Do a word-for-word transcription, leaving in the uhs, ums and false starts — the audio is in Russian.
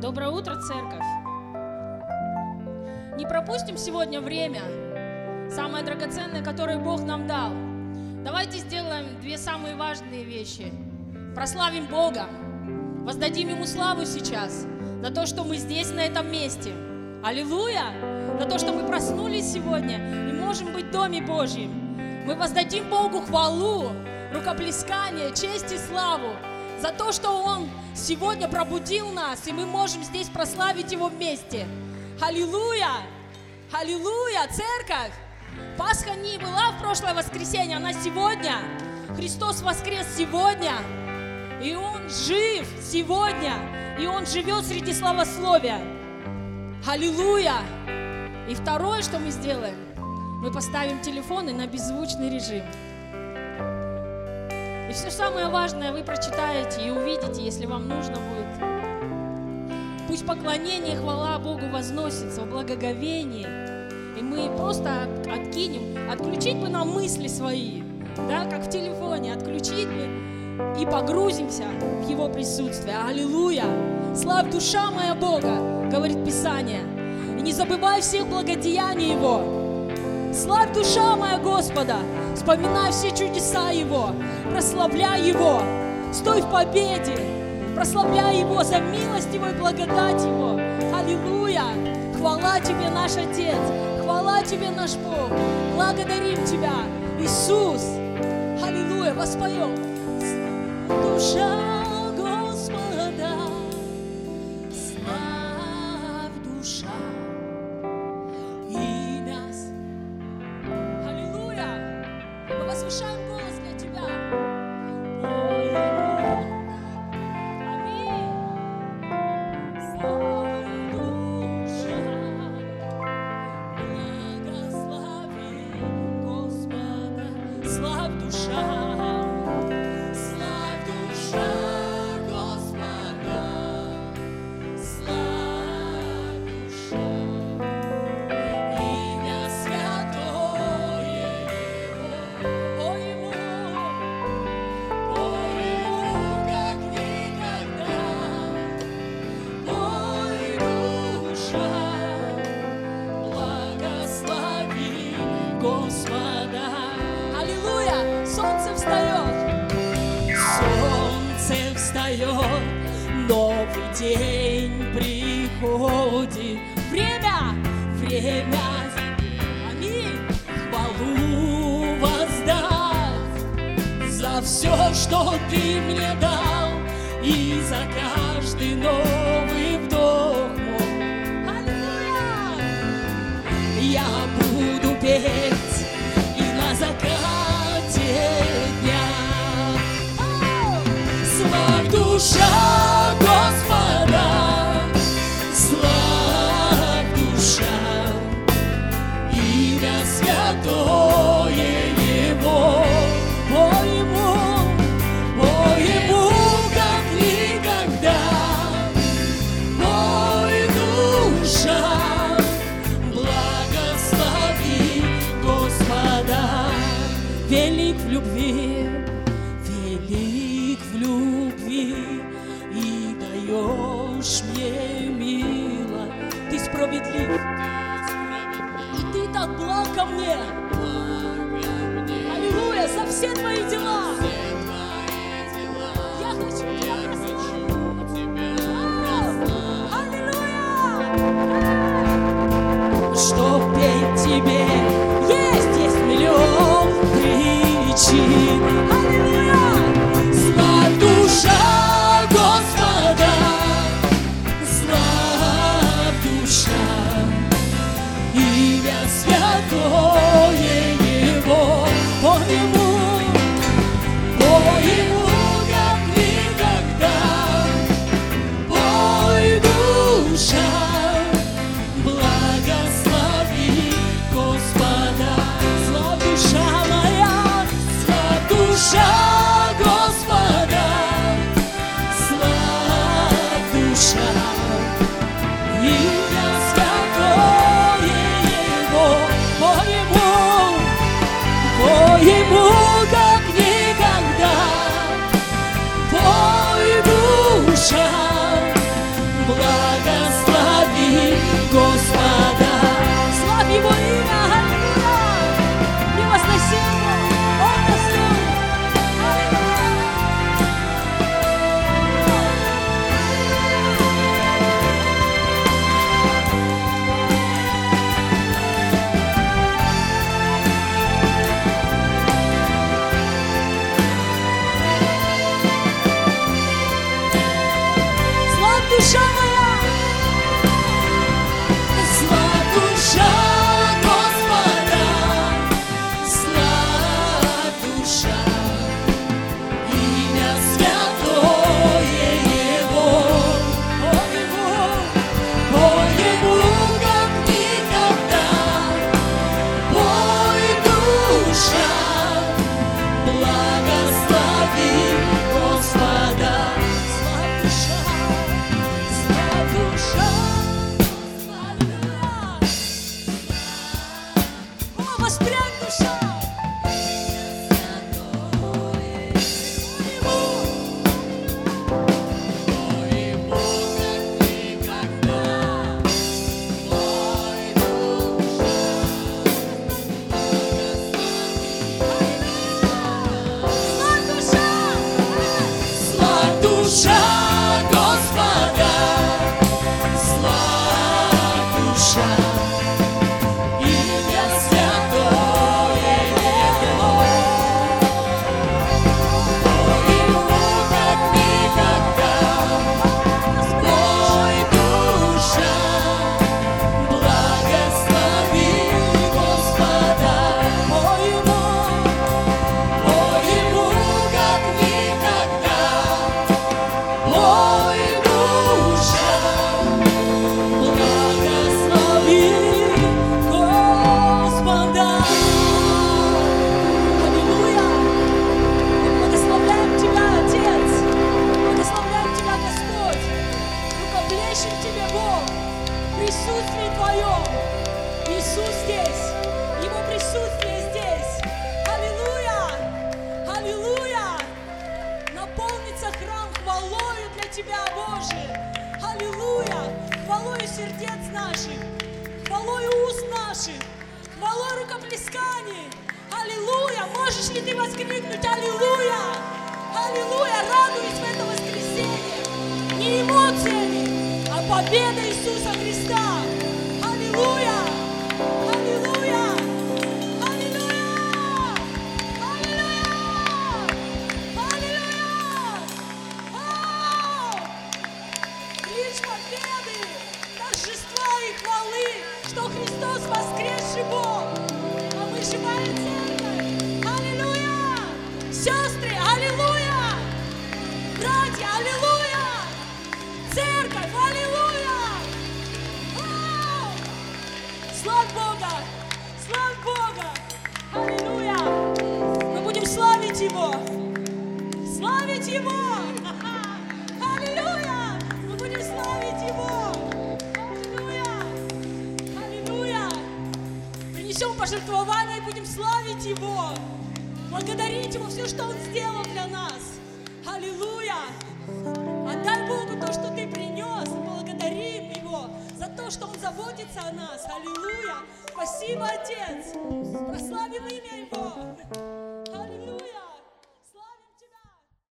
Доброе утро, церковь! Не пропустим сегодня время, самое драгоценное, которое Бог нам дал. Давайте сделаем две самые важные вещи. Прославим Бога, воздадим Ему славу сейчас за то, что мы здесь, на этом месте. Аллилуйя! За то, что мы проснулись сегодня и можем быть в Доме Божьем. Мы воздадим Богу хвалу, рукоплескание, честь и славу за то, что Он сегодня пробудил нас, и мы можем здесь прославить Его вместе. Аллилуйя! Аллилуйя! Церковь! Пасха не была в прошлое воскресенье, она сегодня. Христос воскрес сегодня, и Он жив сегодня, и Он живет среди славословия. Аллилуйя! И второе, что мы сделаем, мы поставим телефоны на беззвучный режим. И все самое важное вы прочитаете и увидите, если вам нужно будет. Пусть поклонение и хвала Богу возносится в благоговении, и мы просто откинем, отключить бы нам мысли свои, да, как в телефоне, отключить бы и погрузимся в Его присутствие. Аллилуйя! Славь, душа моя Бога, говорит Писание, и не забывай всех благодеяний Его. Славь, душа моя Господа, вспоминай все чудеса Его, прославляй Его, стой в победе, прославляй Его за милость Его и благодать Его. Аллилуйя! Хвала Тебе, наш Отец, хвала Тебе, наш Бог, благодарим Тебя, Иисус. Аллилуйя! Воспоем. Душа Господа, славь, душа. Возвышаем голос для Тебя. Аминь. Славь, душа, благослови Господа. Славь, душа, славь, душа Господа. Славь, душа. Имя святое Его. По Ему, по Ему, как никогда, пой, душа, благослови Господа. Аллилуйя! Солнце встает, солнце встает, новый день приходит. Время, время, аминь, хвалу воздать за все, что Ты мне дал, и за каждый новый вдох мой. Аллилуйя! Я буду петь и на закате дня. О! Славь, душа Господа, славь, душа, имя святое Его. По Ему, по Ему, как никогда, пой, душа, благослови Господа. Велик в любви, велик в любви, и даешь мне мило. Ты справедлив, и Ты так благ ко мне. Аллилуйя, за все Твои дела. Я хочу Тебя прославить. Аллилуйя! Чтоб петь Тебе, есть, есть миллион причин. Аллилуйя! Славь, душа Господа, славь, душа, имя святое Его. По Ему, по Ему, как никогда, пой, душа, благослови Господа. Славь, душа моя, славь, душа Господа, славь, душа, имя святое Его. По Ему, по Ему, как никогда, пой, душа, благослови Победа Иисуса Христа! Аллилуйя! Аллилуйя! Аллилуйя! Аллилуйя! Аллилуйя! О! Клич победы, торжества и хвалы, что Христос воскресший Бог, а мы живая церковь! Аллилуйя! Сестры, аллилуйя! Братья, аллилуйя! Церковь, аллилуйя! Славь Бога! Славь Бога! Аллилуйя! Мы будем славить Его! Славить Его! Аллилуйя! Мы будем славить Его! Аллилуйя! Аллилуйя! Принесем пожертвования и будем славить Его! Благодарить Его все, что Он сделал для нас! Аллилуйя! Отдай Богу то, что ты принес, и благодарим Его за то, что Он заботится о нас. Аллилуйя! Спасибо, Отец! Прославим имя Его!